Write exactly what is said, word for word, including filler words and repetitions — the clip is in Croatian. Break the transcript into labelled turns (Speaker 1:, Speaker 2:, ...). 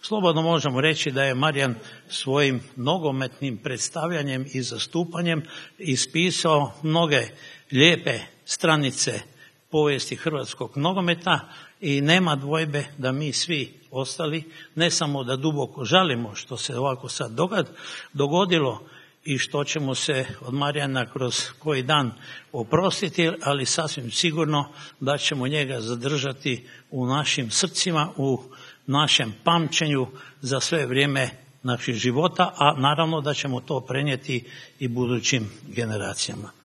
Speaker 1: Slobodno možemo reći da je Marijan svojim nogometnim predstavljanjem i zastupanjem ispisao mnoge lijepe stranice povijesti hrvatskog nogometa i nema dvojbe da mi svi ostali ne samo da duboko žalimo što se ovako sad dogodilo i što ćemo se od Marijana kroz koji dan oprostiti, ali sasvim sigurno da ćemo njega zadržati u našim srcima, u našem pamćenju za sve vrijeme naših života, a naravno da ćemo to prenijeti i budućim generacijama.